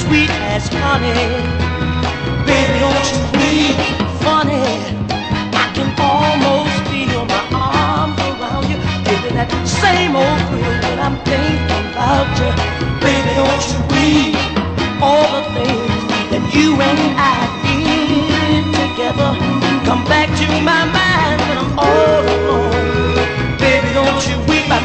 sweet as honey. Baby, don't you breathe funny. I can almost feel my arms around you, giving that same old thrill when I'm thinking about you. Baby, don't you breathe all the things that you and I did together come back to my mind.